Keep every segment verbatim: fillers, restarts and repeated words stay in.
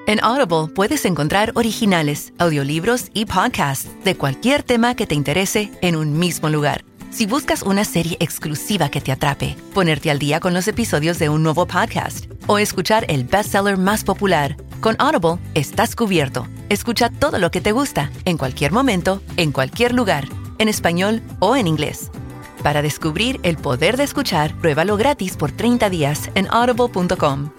En Audible puedes encontrar originales, audiolibros y podcasts de cualquier tema que te interese en un mismo lugar. Si buscas una serie exclusiva que te atrape, ponerte al día con los episodios de un nuevo podcast o escuchar el bestseller más popular, con Audible estás cubierto. Escucha todo lo que te gusta, en cualquier momento, en cualquier lugar, en español o en inglés. Para descubrir el poder de escuchar, pruébalo gratis por treinta días en audible punto com.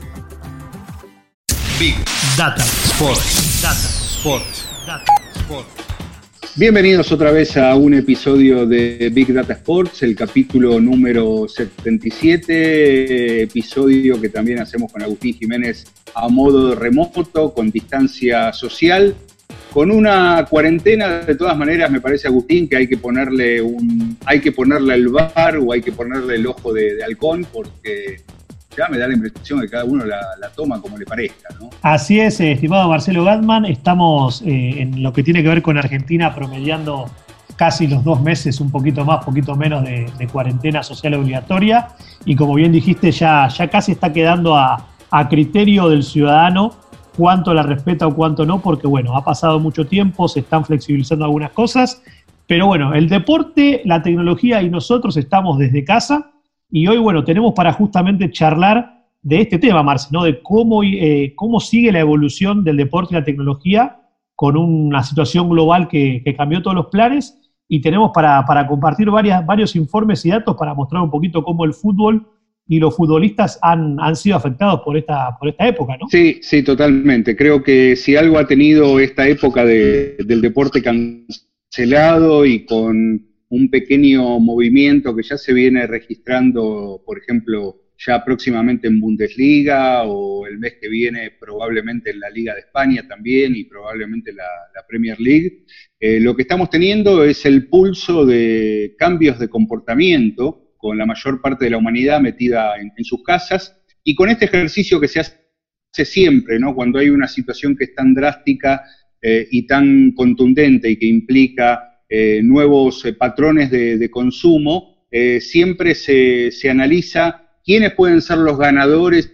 Big Data Sports. Data Sports. Data Sports. Bienvenidos otra vez a un episodio de Big Data Sports, el capítulo número setenta y siete, episodio que también hacemos con Agustín Jiménez a modo remoto, con distancia social, con una cuarentena. De todas maneras, me parece, Agustín, que hay que ponerle un, hay que ponerle el bar o hay que ponerle el ojo de, de halcón, porque ya me da la impresión que cada uno la, la toma como le parezca, ¿no? Así es, eh, estimado Marcelo Gatman, estamos eh, en lo que tiene que ver con Argentina promediando casi los dos meses, un poquito más, poquito menos de, de cuarentena social obligatoria, y como bien dijiste, ya, ya casi está quedando a, a criterio del ciudadano cuánto la respeta o cuánto no, porque bueno, ha pasado mucho tiempo, se están flexibilizando algunas cosas, pero bueno, el deporte, la tecnología y nosotros estamos desde casa. Y hoy, bueno, tenemos para justamente charlar de este tema, Marce, ¿no? De cómo, eh, cómo sigue la evolución del deporte y la tecnología con una situación global que, que cambió todos los planes. Y tenemos para, para compartir varias, varios informes y datos para mostrar un poquito cómo el fútbol y los futbolistas han, han sido afectados por esta, por esta época, ¿no? Sí, sí, totalmente. Creo que si algo ha tenido esta época de, del deporte cancelado y con un pequeño movimiento que ya se viene registrando, por ejemplo, ya próximamente en Bundesliga, o el mes que viene probablemente en la Liga de España también, y probablemente la, la Premier League. Eh, lo que estamos teniendo es el pulso de cambios de comportamiento con la mayor parte de la humanidad metida en, en sus casas, y con este ejercicio que se hace siempre, ¿no? Cuando hay una situación que es tan drástica eh, y tan contundente y que implica Eh, nuevos eh, patrones de, de consumo, eh, siempre se, se analiza quiénes pueden ser los ganadores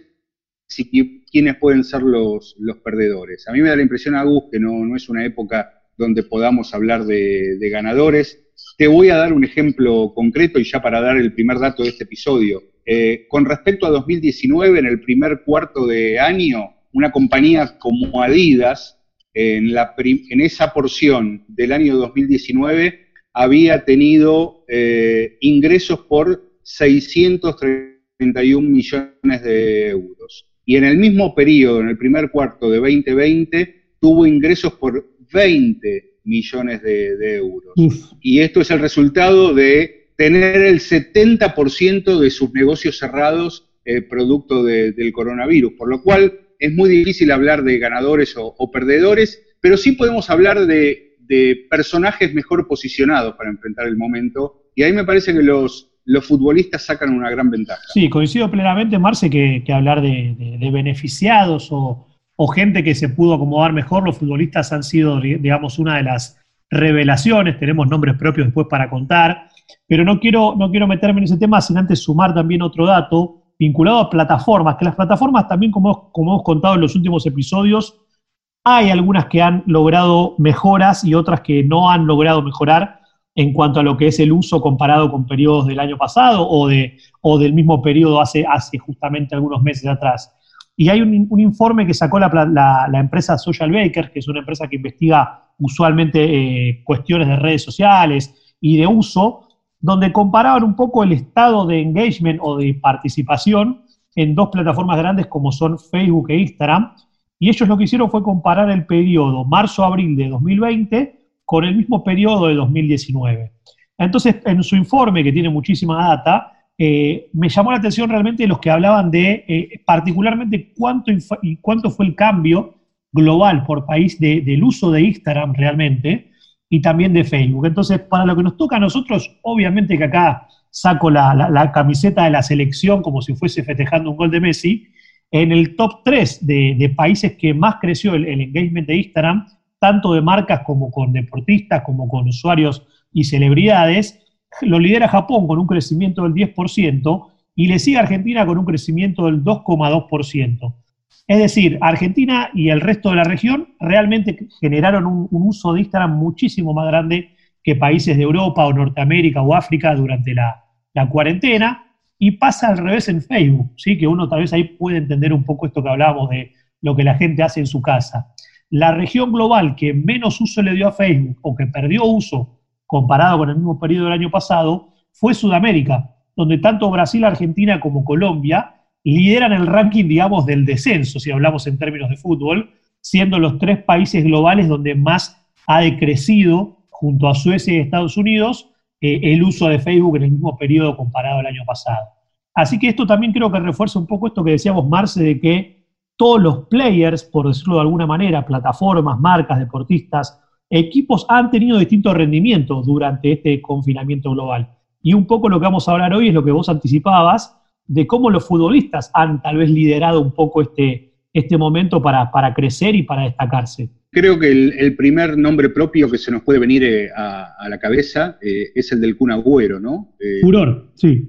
y quiénes pueden ser los, los perdedores. A mí me da la impresión, Agus, que no, no es una época donde podamos hablar de, de ganadores. Te voy a dar un ejemplo concreto, y ya para dar el primer dato de este episodio. Eh, con respecto a dos mil diecinueve, en el primer cuarto de año, una compañía como Adidas, En, la, en esa porción del año dos mil diecinueve, había tenido eh, ingresos por seiscientos treinta y un millones de euros. Y en el mismo periodo, en el primer cuarto de veinte veinte, tuvo ingresos por veinte millones de, de euros. Uf. Y esto es el resultado de tener el setenta por ciento de sus negocios cerrados eh, producto de, del coronavirus, por lo cual es muy difícil hablar de ganadores o, o perdedores, pero sí podemos hablar de, de personajes mejor posicionados para enfrentar el momento, y ahí me parece que los, los futbolistas sacan una gran ventaja. Sí, coincido plenamente, Marce, que, que hablar de, de, de beneficiados o, o gente que se pudo acomodar mejor. Los futbolistas han sido, digamos, una de las revelaciones, tenemos nombres propios después para contar, pero no quiero, no quiero meterme en ese tema sin antes sumar también otro dato vinculado a plataformas, que las plataformas también, como, como hemos contado en los últimos episodios, hay algunas que han logrado mejoras y otras que no han logrado mejorar en cuanto a lo que es el uso comparado con periodos del año pasado o, de, o del mismo periodo hace, hace justamente algunos meses atrás. Y hay un, un informe que sacó la, la, la empresa Socialbakers, que es una empresa que investiga usualmente eh, cuestiones de redes sociales y de uso, donde comparaban un poco el estado de engagement o de participación en dos plataformas grandes como son Facebook e Instagram, y ellos lo que hicieron fue comparar el periodo marzo-abril de dos mil veinte con el mismo periodo de dos mil diecinueve. Entonces, en su informe, que tiene muchísima data, eh, me llamó la atención realmente los que hablaban de eh, particularmente cuánto, cuánto fue el cambio global por país de, del uso de Instagram realmente, y también de Facebook. Entonces, para lo que nos toca a nosotros, obviamente que acá saco la, la, la camiseta de la selección como si fuese festejando un gol de Messi. En el top tres de, de países que más creció el, el engagement de Instagram, tanto de marcas como con deportistas, como con usuarios y celebridades, lo lidera Japón con un crecimiento del diez por ciento y le sigue Argentina con un crecimiento del dos coma dos por ciento. Es decir, Argentina y el resto de la región realmente generaron un, un uso de Instagram muchísimo más grande que países de Europa o Norteamérica o África durante la, la cuarentena, y pasa al revés en Facebook, ¿sí? Que uno tal vez ahí puede entender un poco esto que hablábamos de lo que la gente hace en su casa. La región global que menos uso le dio a Facebook o que perdió uso comparado con el mismo periodo del año pasado fue Sudamérica, donde tanto Brasil, Argentina como Colombia lideran el ranking, digamos, del descenso, si hablamos en términos de fútbol, siendo los tres países globales donde más ha decrecido, junto a Suecia y Estados Unidos, eh, el uso de Facebook en el mismo periodo comparado al año pasado. Así que esto también creo que refuerza un poco esto que decíamos, Marce, de que todos los players, por decirlo de alguna manera, plataformas, marcas, deportistas, equipos han tenido distintos rendimientos durante este confinamiento global. Y un poco lo que vamos a hablar hoy es lo que vos anticipabas, de cómo los futbolistas han tal vez liderado un poco este, este momento para, para crecer y para destacarse. Creo que el, el primer nombre propio que se nos puede venir eh, a, a la cabeza eh, es el del Kun Agüero, ¿no? Eh, Furor, sí.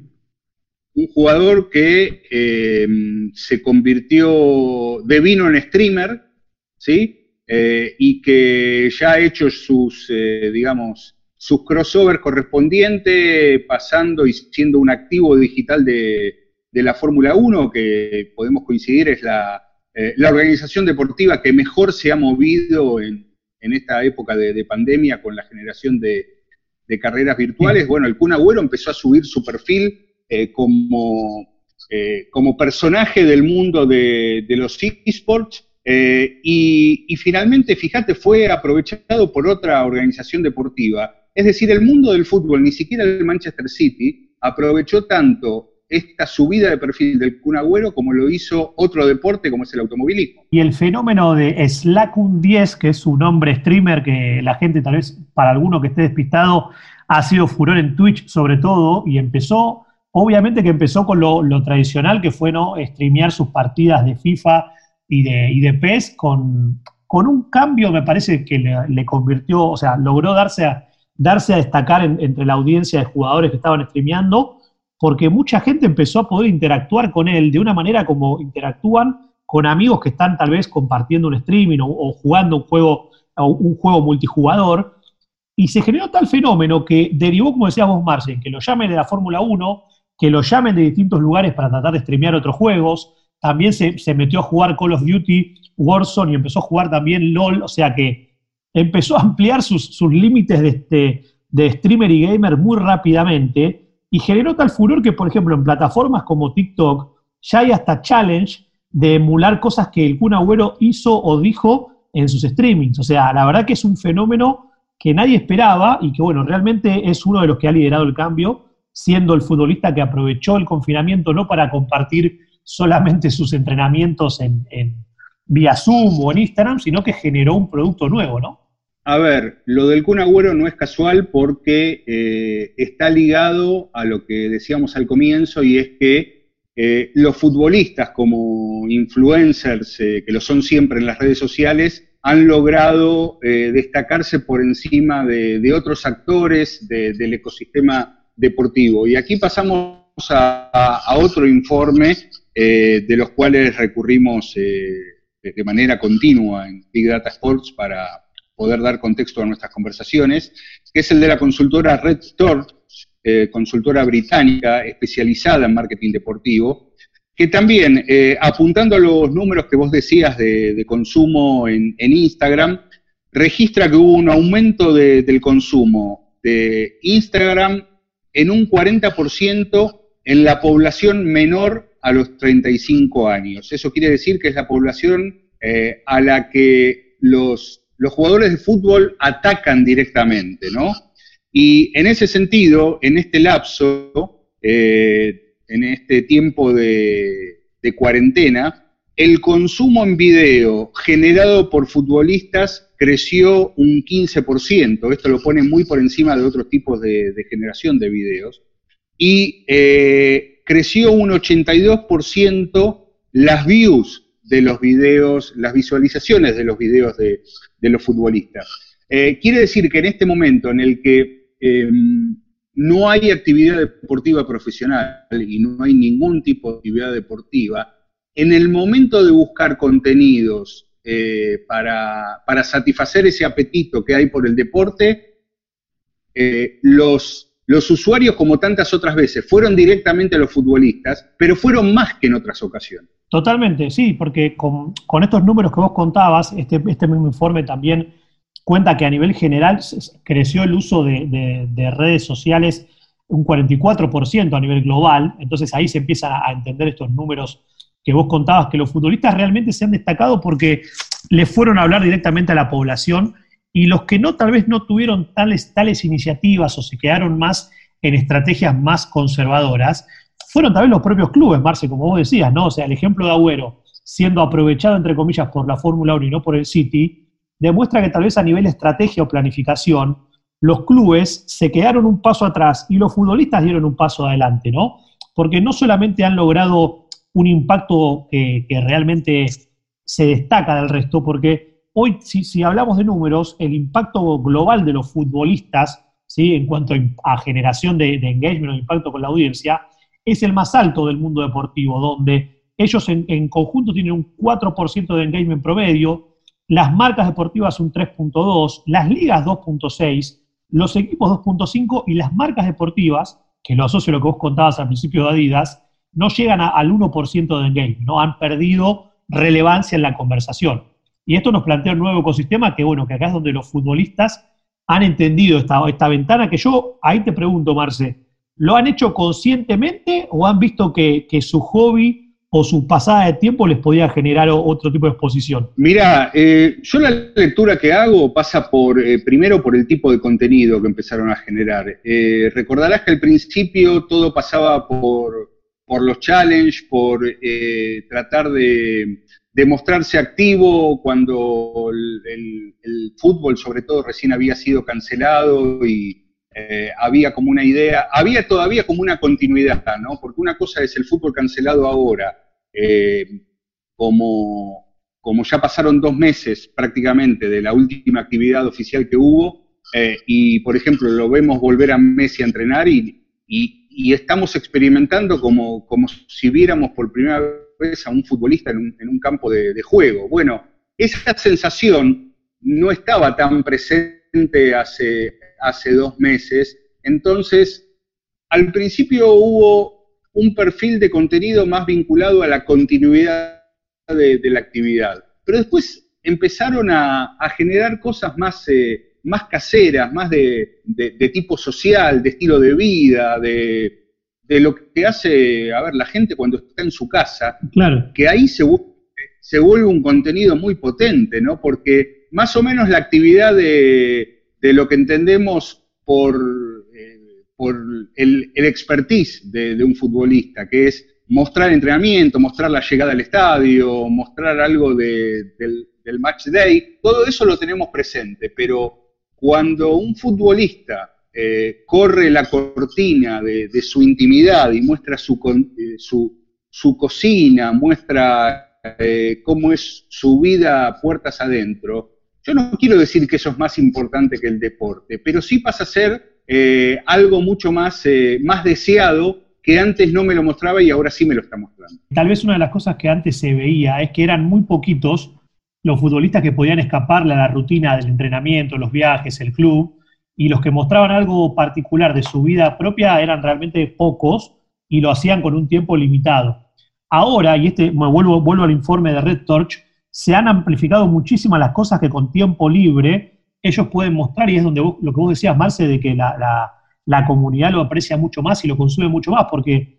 Un jugador que eh, se convirtió, devino en streamer, ¿sí? Eh, y que ya ha hecho sus, eh, digamos, sus crossovers correspondientes, pasando y siendo un activo digital de, de la Fórmula uno, que podemos coincidir es la, eh, la organización deportiva que mejor se ha movido en, en esta época de, de pandemia con la generación de, de carreras virtuales. Bueno, el Kun Agüero empezó a subir su perfil eh, como, eh, como personaje del mundo de, de los eSports, eh, y, y finalmente, fíjate, fue aprovechado por otra organización deportiva. Es decir, el mundo del fútbol, ni siquiera el Manchester City, aprovechó tanto esta subida de perfil del Kun Agüero como lo hizo otro deporte como es el automovilismo. Y el fenómeno de Slacun diez, que es su nombre streamer, que la gente tal vez, para alguno que esté despistado, ha sido furor en Twitch sobre todo, y empezó, obviamente que empezó con lo, lo tradicional que fue, ¿no?, streamear sus partidas de FIFA y de, y de P E S con, con un cambio, me parece que le, le convirtió, o sea, logró darse a, darse a destacar en, entre la audiencia de jugadores que estaban streameando, porque mucha gente empezó a poder interactuar con él de una manera como interactúan con amigos que están tal vez compartiendo un streaming o, o jugando un juego, un juego multijugador, y se generó tal fenómeno que derivó, como decías vos, Marce, que lo llamen de la Fórmula uno, que lo llamen de distintos lugares para tratar de streamear otros juegos. También se, se metió a jugar Call of Duty, Warzone, y empezó a jugar también LOL, o sea que empezó a ampliar sus, sus límites de, este, de streamer y gamer muy rápidamente, y generó tal furor que, por ejemplo, en plataformas como TikTok ya hay hasta challenge de emular cosas que el Kun Agüero hizo o dijo en sus streamings. O sea, la verdad que es un fenómeno que nadie esperaba y que, bueno, realmente es uno de los que ha liderado el cambio, siendo el futbolista que aprovechó el confinamiento no para compartir solamente sus entrenamientos en, en vía Zoom o en Instagram, sino que generó un producto nuevo, ¿no? A ver, lo del Kun Agüero no es casual porque eh, está ligado a lo que decíamos al comienzo, y es que eh, los futbolistas como influencers, eh, que lo son siempre en las redes sociales, han logrado eh, destacarse por encima de, de otros actores de, del ecosistema deportivo. Y aquí pasamos a, a, a otro informe eh, de los cuales recurrimos eh, de manera continua en Big Data Sports para poder dar contexto a nuestras conversaciones, que es el de la consultora Red Store, eh, consultora británica especializada en marketing deportivo, que también, eh, apuntando a los números que vos decías de, de consumo en, en Instagram, registra que hubo un aumento de, del consumo de Instagram en un cuarenta por ciento en la población menor a los treinta y cinco años. Eso quiere decir que es la población eh, a la que los los jugadores de fútbol atacan directamente, ¿no? Y en ese sentido, en este lapso, eh, en este tiempo de, de cuarentena, el consumo en video generado por futbolistas creció un quince por ciento. Esto lo pone muy por encima de otros tipos de, de generación de videos. Y eh, creció un ochenta y dos por ciento las views de los videos, las visualizaciones de los videos de, de los futbolistas. Eh, quiere decir que en este momento en el que eh, no hay actividad deportiva profesional y no hay ningún tipo de actividad deportiva, en el momento de buscar contenidos eh, para, para satisfacer ese apetito que hay por el deporte, eh, los, los usuarios, como tantas otras veces, fueron directamente a los futbolistas, pero fueron más que en otras ocasiones. Totalmente, sí, porque con, con estos números que vos contabas, este, este mismo informe también cuenta que a nivel general creció el uso de, de, de redes sociales un cuarenta y cuatro por ciento a nivel global, entonces ahí se empiezan a entender estos números que vos contabas, que los futbolistas realmente se han destacado porque le fueron a hablar directamente a la población, y los que no, tal vez no tuvieron tales, tales iniciativas o se quedaron más en estrategias más conservadoras, fueron también los propios clubes, Marce, como vos decías, ¿no? O sea, el ejemplo de Agüero, siendo aprovechado, entre comillas, por la Fórmula uno y no por el City, demuestra que tal vez a nivel estrategia o planificación, los clubes se quedaron un paso atrás y los futbolistas dieron un paso adelante, ¿no? Porque no solamente han logrado un impacto que, que realmente se destaca del resto, porque hoy, si, si hablamos de números, el impacto global de los futbolistas, ¿sí?, en cuanto a generación de, de engagement o impacto con la audiencia, es el más alto del mundo deportivo, donde ellos en, en conjunto tienen un cuatro por ciento de engagement promedio, las marcas deportivas un tres punto dos, las ligas dos punto seis, los equipos dos punto cinco y las marcas deportivas, que lo asocio a lo que vos contabas al principio de Adidas, no llegan a, al uno por ciento de engagement, ¿no? Han perdido relevancia en la conversación. Y esto nos plantea un nuevo ecosistema que, bueno, que acá es donde los futbolistas han entendido esta, esta ventana, que yo ahí te pregunto, Marce, ¿lo han hecho conscientemente o han visto que, que su hobby o su pasada de tiempo les podía generar otro tipo de exposición? Mira, eh, yo la lectura que hago pasa por, eh, primero por el tipo de contenido que empezaron a generar. Eh, recordarás que al principio todo pasaba por, por los challenge, por eh, tratar de, de mostrarse activo cuando el, el, el fútbol, sobre todo, recién había sido cancelado y Eh, había como una idea, había todavía como una continuidad, ¿no? Porque una cosa es el fútbol cancelado ahora, eh, como, como ya pasaron dos meses prácticamente de la última actividad oficial que hubo, eh, y por ejemplo lo vemos volver a Messi a entrenar y, y, y estamos experimentando como, como si viéramos por primera vez a un futbolista en un, en un campo de, de juego. Bueno, esa sensación no estaba tan presente hace... hace dos meses, entonces al principio hubo un perfil de contenido más vinculado a la continuidad de, de la actividad, pero después empezaron a, a generar cosas más, eh, más caseras, más de, de, de tipo social, de estilo de vida, de, de lo que hace, a ver, la gente cuando está en su casa, claro, que ahí se, se vuelve un contenido muy potente, ¿no? Porque más o menos la actividad de de lo que entendemos por, eh, por el, el expertise de, de un futbolista, que es mostrar entrenamiento, mostrar la llegada al estadio, mostrar algo de, del, del match day, todo eso lo tenemos presente, pero cuando un futbolista eh, corre la cortina de, de su intimidad y muestra su, eh, su, su cocina, muestra eh, cómo es su vida puertas adentro, yo no quiero decir que eso es más importante que el deporte, pero sí pasa a ser eh, algo mucho más, eh, más deseado, que antes no me lo mostraba y ahora sí me lo está mostrando. Tal vez una de las cosas que antes se veía es que eran muy poquitos los futbolistas que podían escaparle a la rutina del entrenamiento, los viajes, el club, y los que mostraban algo particular de su vida propia eran realmente pocos y lo hacían con un tiempo limitado. Ahora, y este me vuelvo, vuelvo al informe de Red Torch, se han amplificado muchísimas las cosas que con tiempo libre ellos pueden mostrar, y es donde vos, lo que vos decías, Marce, de que la, la, la comunidad lo aprecia mucho más y lo consume mucho más, porque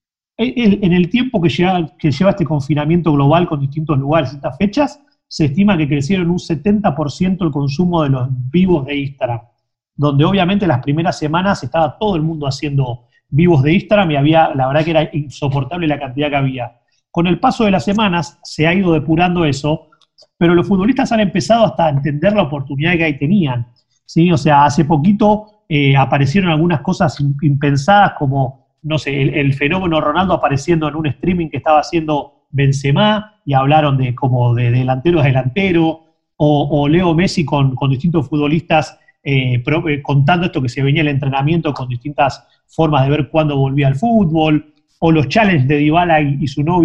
el, en el tiempo que lleva, que lleva este confinamiento global con distintos lugares, distintas fechas, se estima que crecieron un setenta por ciento el consumo de los vivos de Instagram, donde obviamente las primeras semanas estaba todo el mundo haciendo vivos de Instagram y había, la verdad que era insoportable la cantidad que había. Con el paso de las semanas se ha ido depurando eso, pero los futbolistas han empezado hasta a entender la oportunidad que ahí tenían, ¿sí? O sea, hace poquito eh, aparecieron algunas cosas impensadas como, no sé, el, el fenómeno Ronaldo apareciendo en un streaming que estaba haciendo Benzema y hablaron de como de delantero a delantero, o, o Leo Messi con, con distintos futbolistas eh, pro, eh, contando esto que se venía el entrenamiento con distintas formas de ver cuándo volvía al fútbol, o los challenges de Dybala y, y su novia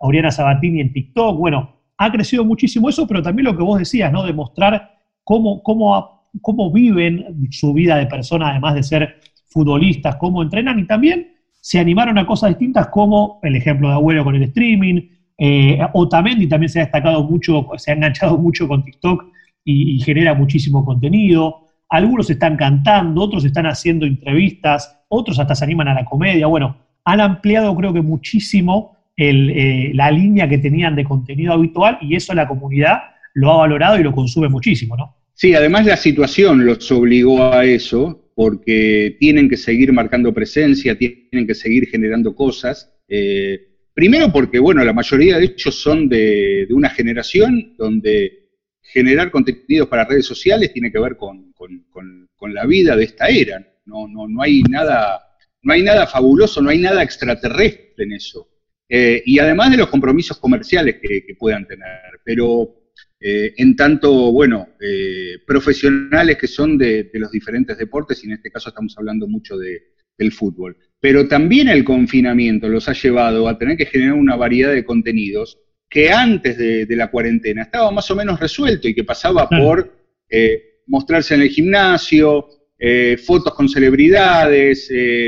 Oriana Sabatini en TikTok. Bueno, ha crecido muchísimo eso, pero también lo que vos decías, ¿no? Demostrar cómo, cómo, cómo viven su vida de persona, además de ser futbolistas, cómo entrenan, y también se animaron a cosas distintas, como el ejemplo de Agüero con el streaming, eh, Otamendi también se ha destacado mucho, se ha enganchado mucho con TikTok y, y genera muchísimo contenido. Algunos están cantando, otros están haciendo entrevistas, otros hasta se animan a la comedia. Bueno, han ampliado creo que muchísimo el, eh, la línea que tenían de contenido habitual, y eso la comunidad lo ha valorado y lo consume muchísimo, ¿no? Sí, además la situación los obligó a eso, porque tienen que seguir marcando presencia, tienen que seguir generando cosas. Eh, primero porque, bueno, la mayoría de ellos son de, de una generación donde generar contenidos para redes sociales tiene que ver con, con, con, con la vida de esta era. No, no, no hay nada, no hay nada fabuloso, no hay nada extraterrestre en eso. Eh, y además de los compromisos comerciales que, que puedan tener. Pero eh, en tanto, bueno, eh, profesionales que son de, de los diferentes deportes, y en este caso estamos hablando mucho de, del fútbol. Pero también el confinamiento los ha llevado a tener que generar una variedad de contenidos que antes de, de la cuarentena estaba más o menos resuelto y que pasaba por eh, mostrarse en el gimnasio, eh, fotos con celebridades, eh,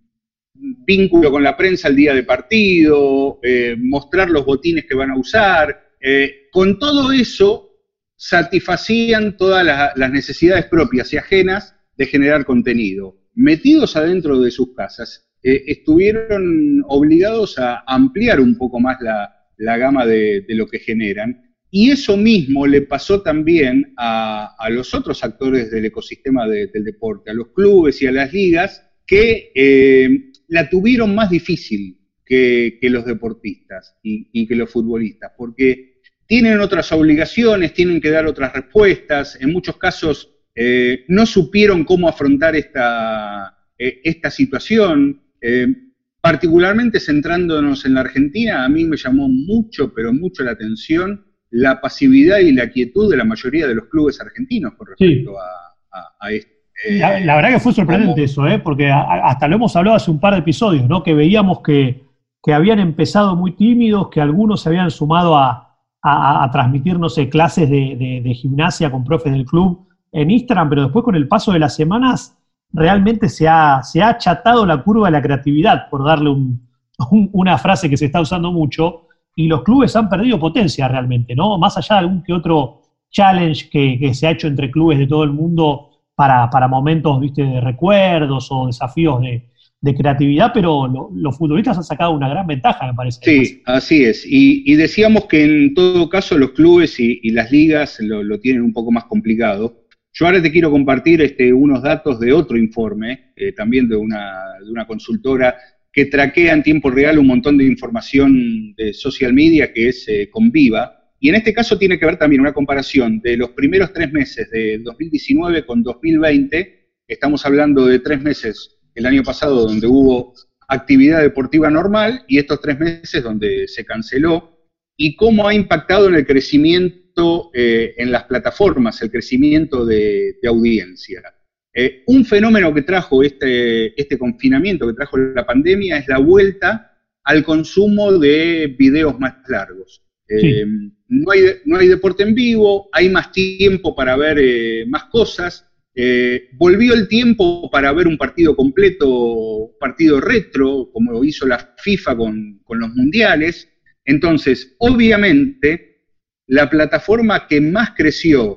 vínculo con la prensa el día de partido, eh, mostrar los botines que van a usar. Eh, con todo eso satisfacían todas las, las necesidades propias y ajenas de generar contenido. Metidos adentro de sus casas, eh, estuvieron obligados a ampliar un poco más la la gama de, de lo que generan, y eso mismo le pasó también a, a los otros actores del ecosistema de, del deporte, a los clubes y a las ligas, que eh, la tuvieron más difícil que, que los deportistas y, y que los futbolistas, porque tienen otras obligaciones, tienen que dar otras respuestas, en muchos casos eh, no supieron cómo afrontar esta, eh, esta situación. eh, Particularmente centrándonos en la Argentina, a mí me llamó mucho, pero mucho la atención la pasividad y la quietud de la mayoría de los clubes argentinos con respecto sí. a, a, a esto. Eh, la, la verdad que fue sorprendente como, eso, ¿eh? Porque a, hasta lo hemos hablado hace un par de episodios, ¿no? Que veíamos que, que habían empezado muy tímidos, que algunos se habían sumado a, a, a transmitir, no sé, clases de, de, de gimnasia con profes del club en Instagram, pero después con el paso de las semanas realmente se ha, se ha achatado la curva de la creatividad, por darle un, un, una frase que se está usando mucho, y los clubes han perdido potencia realmente, ¿no? Más allá de algún que otro challenge que, que se ha hecho entre clubes de todo el mundo para, para momentos, ¿viste?, de recuerdos o desafíos de, de creatividad, pero lo, los futbolistas han sacado una gran ventaja, me parece. Sí, así es. Y, y decíamos que en todo caso los clubes y, y las ligas lo, lo tienen un poco más complicado. Yo ahora te quiero compartir este, unos datos de otro informe, eh, también de una, de una consultora, que traquea en tiempo real un montón de información de social media, que es eh, Conviva, y en este caso tiene que ver también una comparación de los primeros tres meses de dos mil diecinueve con dos mil veinte, estamos hablando de tres meses el año pasado donde hubo actividad deportiva normal, y estos tres meses donde se canceló, y cómo ha impactado en el crecimiento Eh, en las plataformas, el crecimiento de, de audiencia. Eh, un fenómeno que trajo este, este confinamiento, que trajo la pandemia, es la vuelta al consumo de videos más largos. Eh, sí. no, hay, no hay deporte en vivo, hay más tiempo para ver eh, más cosas, eh, volvió el tiempo para ver un partido completo, un partido retro, como hizo la FIFA con, con los mundiales. Entonces, obviamente, la plataforma que más creció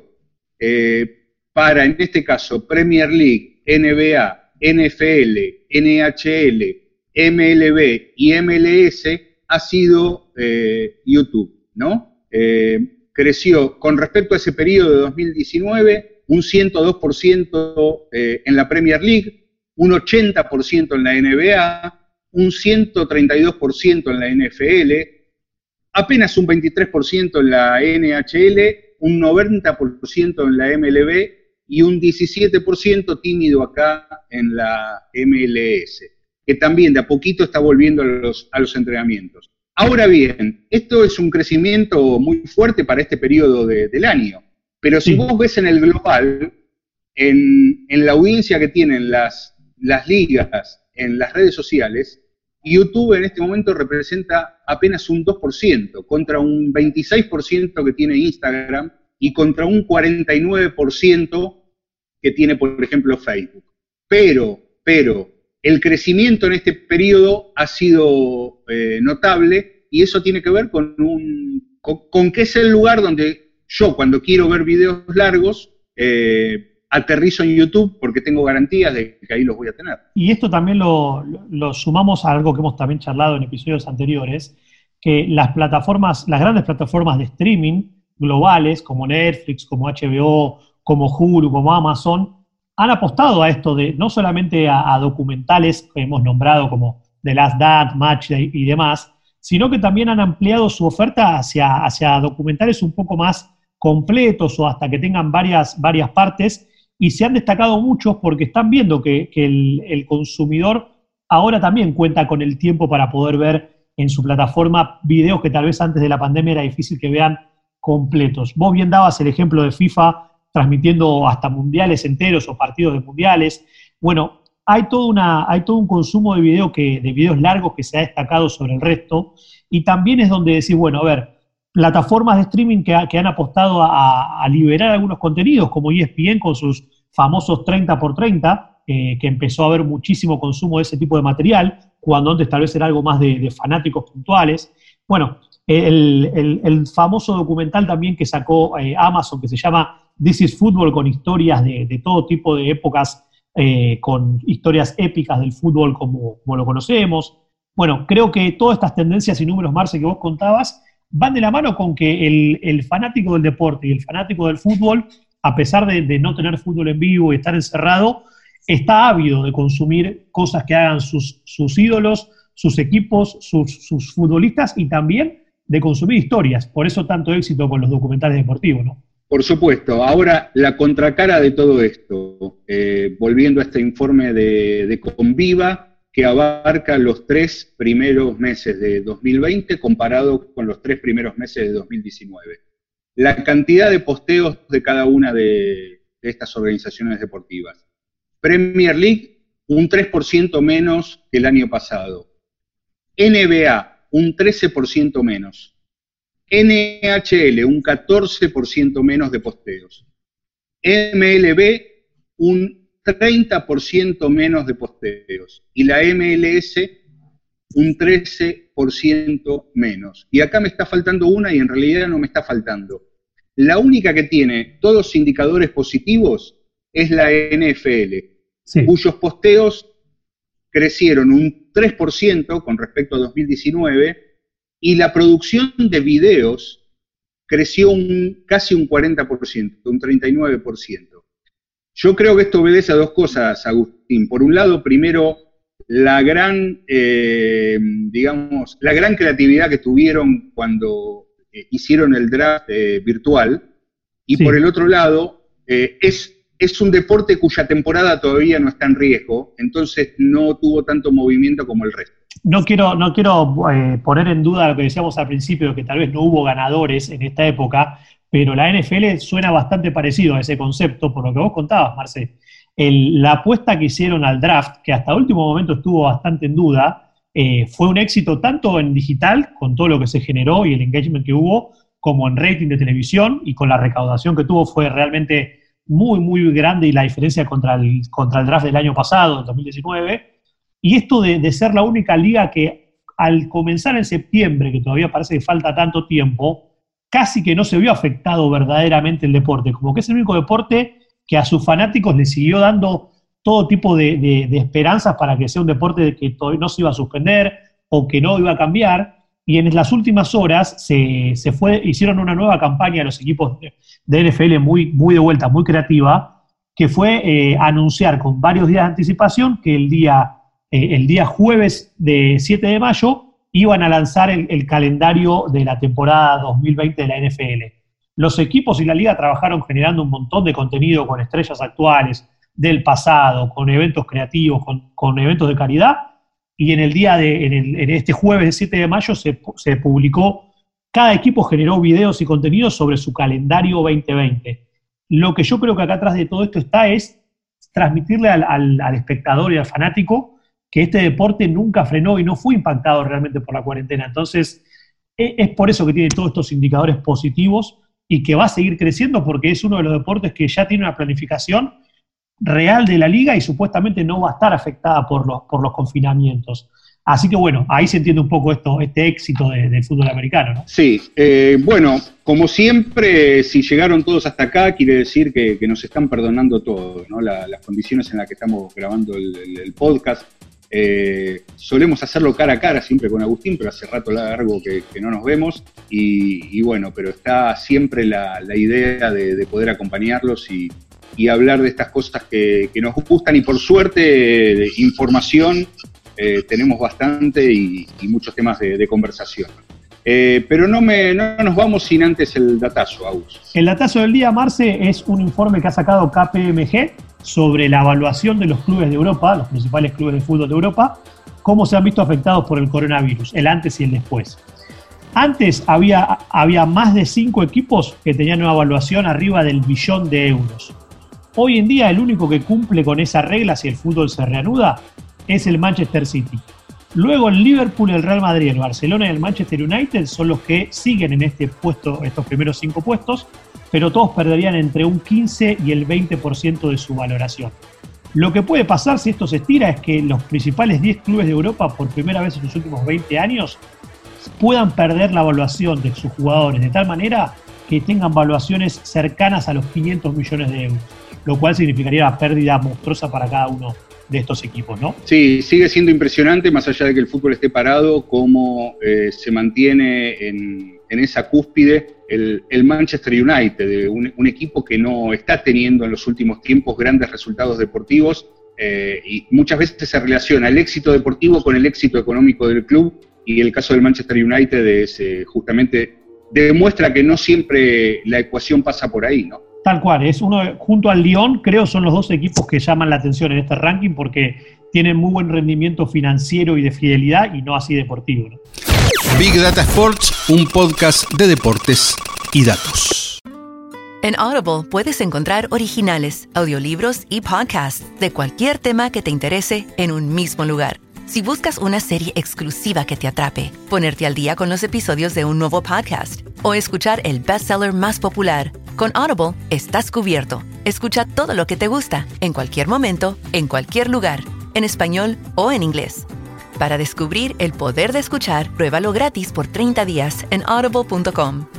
eh, para, en este caso, Premier League, N B A, N F L, N H L, M L B y M L S ha sido eh, YouTube, ¿no? Eh, creció, con respecto a ese periodo de dos mil diecinueve, un ciento dos por ciento eh, en la Premier League, un ochenta por ciento en la N B A, un ciento treinta y dos por ciento en la N F L, apenas un veintitrés por ciento en la N H L, un noventa por ciento en la M L B y un diecisiete por ciento tímido acá en la M L S, que también de a poquito está volviendo a los, a los entrenamientos. Ahora bien, esto es un crecimiento muy fuerte para este periodo de, del año, pero si sí. vos ves en el global, en, en la audiencia que tienen las, las ligas en las redes sociales, YouTube en este momento representa apenas un dos por ciento, contra un veintiséis por ciento que tiene Instagram y contra un cuarenta y nueve por ciento que tiene, por ejemplo, Facebook. Pero, pero, el crecimiento en este periodo ha sido eh, notable y eso tiene que ver con, un, con, con que es el lugar donde yo, cuando quiero ver videos largos, eh, aterrizo en YouTube porque tengo garantías de que ahí los voy a tener. Y esto también lo, lo sumamos a algo que hemos también charlado en episodios anteriores, que las plataformas, las grandes plataformas de streaming globales, como Netflix, como H B O, como Hulu, como Amazon, han apostado a esto de no solamente a, a documentales que hemos nombrado como The Last Dance, Match Day y demás, sino que también han ampliado su oferta hacia, hacia documentales un poco más completos o hasta que tengan varias, varias partes, y se han destacado muchos porque están viendo que, que el, el consumidor ahora también cuenta con el tiempo para poder ver en su plataforma videos que tal vez antes de la pandemia era difícil que vean completos. Vos bien dabas el ejemplo de FIFA transmitiendo hasta mundiales enteros o partidos de mundiales. Bueno, hay, toda una, hay todo un consumo de, video que, de videos largos que se ha destacado sobre el resto, y también es donde decís, bueno, a ver, plataformas de streaming que, ha, que han apostado a, a liberar algunos contenidos, como E S P N con sus famosos treinta por treinta, eh, que empezó a haber muchísimo consumo de ese tipo de material, cuando antes tal vez era algo más de, de fanáticos puntuales. Bueno, el, el, el famoso documental también que sacó eh, Amazon, que se llama This is Football, con historias de, de todo tipo de épocas, eh, con historias épicas del fútbol como, como lo conocemos. Bueno, creo que todas estas tendencias y números, Marce, que vos contabas, van de la mano con que el, el fanático del deporte y el fanático del fútbol, a pesar de, de no tener fútbol en vivo y estar encerrado, está ávido de consumir cosas que hagan sus, sus ídolos, sus equipos, sus, sus futbolistas, y también de consumir historias. Por eso tanto éxito con los documentales deportivos, ¿no? Por supuesto. Ahora, la contracara de todo esto, eh, volviendo a este informe de, de Conviva, que abarca los tres primeros meses de dos mil veinte comparado con los tres primeros meses de dos mil diecinueve. La cantidad de posteos de cada una de, de estas organizaciones deportivas. Premier League, un tres por ciento menos que el año pasado. N B A, un trece por ciento menos. N H L, un catorce por ciento menos de posteos. M L B, un treinta por ciento menos de posteos, y la M L S un trece por ciento menos. Y acá me está faltando una y en realidad no me está faltando. La única que tiene todos los indicadores positivos es la N F L, sí, cuyos posteos crecieron un tres por ciento con respecto a dos mil diecinueve, y la producción de videos creció un, casi un cuarenta por ciento, un treinta y nueve por ciento. Yo creo que esto obedece a dos cosas, Agustín. Por un lado, primero, la gran, eh, digamos, la gran creatividad que tuvieron cuando eh, hicieron el draft eh, virtual, y sí, por el otro lado, eh, es, es un deporte cuya temporada todavía no está en riesgo, entonces no tuvo tanto movimiento como el resto. No quiero, no quiero eh, poner en duda lo que decíamos al principio, que tal vez no hubo ganadores en esta época, pero la N F L suena bastante parecido a ese concepto, por lo que vos contabas, Marce. El, la apuesta que hicieron al draft, que hasta último momento estuvo bastante en duda, eh, fue un éxito tanto en digital, con todo lo que se generó y el engagement que hubo, como en rating de televisión, y con la recaudación que tuvo fue realmente muy, muy grande, y la diferencia contra el, contra el draft del año pasado, del dos mil diecinueve, y esto de, de ser la única liga que al comenzar en septiembre, que todavía parece que falta tanto tiempo, casi que no se vio afectado verdaderamente el deporte, como que es el único deporte que a sus fanáticos le siguió dando todo tipo de, de, de esperanzas para que sea un deporte que todavía no se iba a suspender o que no iba a cambiar, y en las últimas horas se, se fue, hicieron una nueva campaña a los equipos de, de N F L muy, muy de vuelta, muy creativa, que fue eh, anunciar con varios días de anticipación que el día, eh, el día jueves de siete de mayo iban a lanzar el, el calendario de la temporada dos mil veinte de la N F L. Los equipos y la liga trabajaron generando un montón de contenido con estrellas actuales, del pasado, con eventos creativos, con, con eventos de caridad, y en el día de, en, el, en este jueves de siete de mayo se, se publicó, cada equipo generó videos y contenidos sobre su calendario veinte veinte. Lo que yo creo que acá atrás de todo esto está es transmitirle al, al, al espectador y al fanático que este deporte nunca frenó y no fue impactado realmente por la cuarentena. Entonces, es por eso que tiene todos estos indicadores positivos y que va a seguir creciendo porque es uno de los deportes que ya tiene una planificación real de la liga y supuestamente no va a estar afectada por los, por los confinamientos. Así que bueno, ahí se entiende un poco esto, este éxito de, del fútbol americano, ¿no? Sí, eh, bueno, como siempre, si llegaron todos hasta acá, quiere decir que, que nos están perdonando todo, ¿no? La, las condiciones en las que estamos grabando el, el, el podcast. Eh, solemos hacerlo cara a cara siempre con Agustín, pero hace rato largo que, que no nos vemos y, y bueno, pero está siempre la, la idea de, de poder acompañarlos y, y hablar de estas cosas que, que nos gustan y por suerte de información eh, tenemos bastante y, y muchos temas de, de conversación. Eh, pero no, me, no nos vamos sin antes el datazo, Agus. El datazo del día, Marce, es un informe que ha sacado K P M G sobre la evaluación de los clubes de Europa, los principales clubes de fútbol de Europa, cómo se han visto afectados por el coronavirus, el antes y el después. Antes había, había más de cinco equipos que tenían una evaluación arriba del billón de euros. Hoy en día el único que cumple con esa regla si el fútbol se reanuda es el Manchester City. Luego el Liverpool, el Real Madrid, el Barcelona y el Manchester United son los que siguen en este puesto, estos primeros cinco puestos, pero todos perderían entre un quince y el veinte por ciento de su valoración. Lo que puede pasar si esto se estira es que los principales diez clubes de Europa, por primera vez en los últimos veinte años, puedan perder la evaluación de sus jugadores de tal manera que tengan valuaciones cercanas a los quinientos millones de euros, lo cual significaría una pérdida monstruosa para cada uno de estos equipos, ¿no? Sí, sigue siendo impresionante, más allá de que el fútbol esté parado, cómo eh, se mantiene en, en esa cúspide el, el Manchester United, un, un equipo que no está teniendo en los últimos tiempos grandes resultados deportivos eh, y muchas veces se relaciona el éxito deportivo con el éxito económico del club y el caso del Manchester United es eh, justamente demuestra que no siempre la ecuación pasa por ahí, ¿no? Tal cual, es uno junto al Lyon, creo son los dos equipos que llaman la atención en este ranking porque tienen muy buen rendimiento financiero y de fidelidad y no así deportivo, ¿no? Big Data Sports, un podcast de deportes y datos. En Audible puedes encontrar originales, audiolibros y podcasts de cualquier tema que te interese en un mismo lugar. Si buscas una serie exclusiva que te atrape, ponerte al día con los episodios de un nuevo podcast o escuchar el bestseller más popular, con Audible estás cubierto. Escucha todo lo que te gusta, en cualquier momento, en cualquier lugar, en español o en inglés. Para descubrir el poder de escuchar, pruébalo gratis por treinta días en audible punto com.